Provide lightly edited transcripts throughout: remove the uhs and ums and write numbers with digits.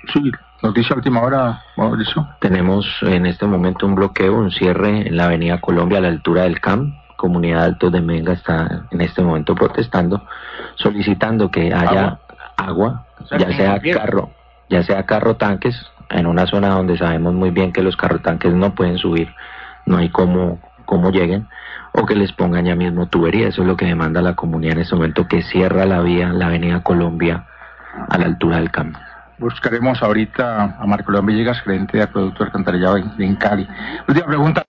Sí, noticia última hora, Mauricio. Tenemos en este momento un bloqueo, un cierre en la avenida Colombia a la altura del CAM. Comunidad Altos de Menga está en este momento protestando, solicitando que haya agua, ya sea carro tanques, en una zona donde sabemos muy bien que los carro tanques no pueden subir, no hay cómo lleguen, o que les pongan ya mismo tubería. Eso es lo que demanda la comunidad en este momento, que cierra la vía, la avenida Colombia a la altura del CAM. Buscaremos ahorita a Marco León Villegas, gerente de acueducto alcantarillado en Cali. Última pregunta.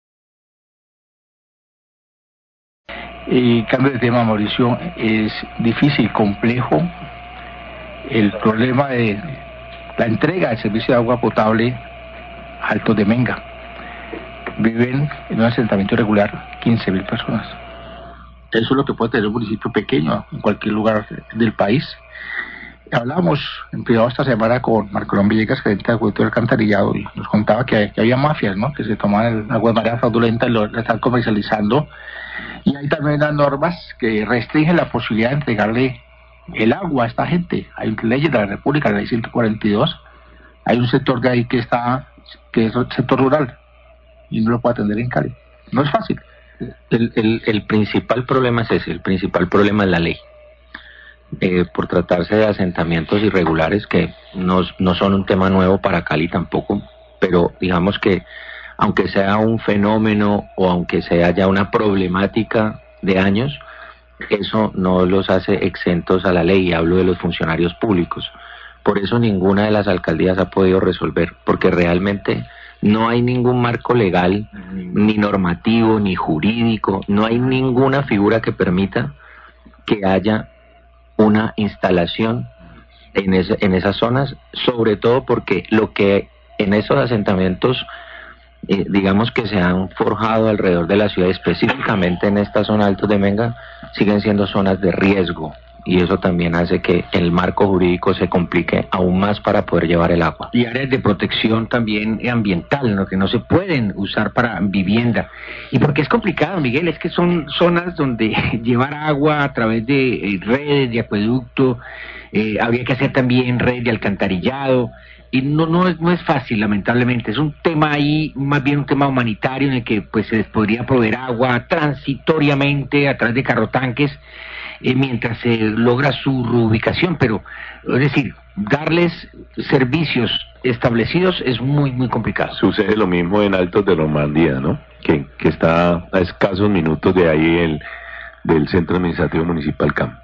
Cambio de tema, Mauricio. Es difícil, complejo el problema de la entrega del servicio de agua potable a Altos de Menga. Viven en un asentamiento irregular 15.000 personas. Eso es lo que puede tener un municipio pequeño en cualquier lugar del país. Hablábamos en privado esta semana con Marco León Villegas, gerente de acueducto alcantarillado, y nos contaba que había mafias, ¿no? Que se tomaban el agua de manera fraudulenta y la están comercializando. Y hay también las normas que restringen la posibilidad de entregarle el agua a esta gente. Hay leyes de la República, la ley 142. Hay un sector de ahí que es el sector rural y no lo puede atender en Cali. No es fácil. El principal problema es ese, el principal problema es la ley. Por tratarse de asentamientos irregulares que no son un tema nuevo para Cali tampoco, pero digamos que aunque sea un fenómeno o aunque sea ya una problemática de años, eso no los hace exentos a la ley, y hablo de los funcionarios públicos. Por eso ninguna de las alcaldías ha podido resolver, porque realmente no hay ningún marco legal, ni normativo, ni jurídico, no hay ninguna figura que permita que haya una instalación en esas zonas, sobre todo porque lo que en esos asentamientos, digamos que se han forjado alrededor de la ciudad, específicamente en esta zona Altos de Menga, siguen siendo zonas de riesgo, y eso también hace que el marco jurídico se complique aún más para poder llevar el agua. Y áreas de protección también ambiental, ¿no? Que no se pueden usar para vivienda. Y porque es complicado, Miguel, es que son zonas donde llevar agua a través de redes de acueducto, habría que hacer también redes de alcantarillado, y no es fácil, lamentablemente. Es un tema ahí, más bien un tema humanitario, en el que pues se les podría proveer agua transitoriamente a través de carrotanques, mientras se logra su reubicación, pero es decir, darles servicios establecidos es muy complicado. Sucede lo mismo en Altos de Normandía, ¿no? Que está a escasos minutos de ahí del Centro Administrativo Municipal CAM.